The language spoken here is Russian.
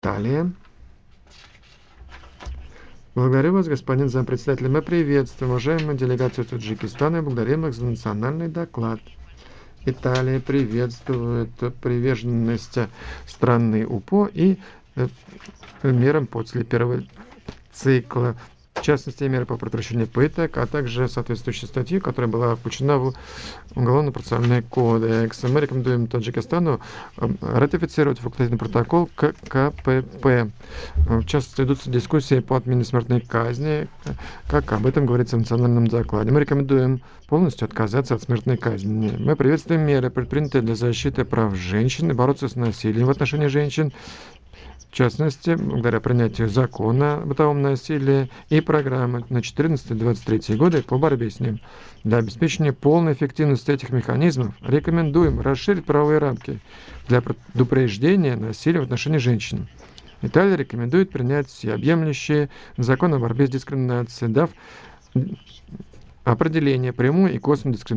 Далее. Благодарю вас, господин зампредседатель. Мы приветствуем уважаемую делегацию Таджикистана и благодарим их за национальный доклад. Италия приветствует приверженность страны УПО и мерам после первого цикла. В частности, меры по предотвращению пыток, а также соответствующую статью, которая была включена в Уголовно-процессуальный кодекс. Мы рекомендуем Таджикистану ратифицировать факультативный протокол к КПП. В частности, ведутся дискуссии по отмене смертной казни, как об этом говорится в национальном докладе. Мы рекомендуем полностью отказаться от смертной казни. Мы приветствуем меры, предпринятые для защиты прав женщин и бороться с насилием в отношении женщин, в частности, благодаря принятию закона о бытовом насилии и программы на 2014-2023 годы по борьбе с ним. Для обеспечения полной эффективности этих механизмов рекомендуем расширить правовые рамки для предупреждения насилия в отношении женщин. Италия рекомендует принять всеобъемлющий закон о борьбе с дискриминацией, дав определение прямой и косвенной дискриминации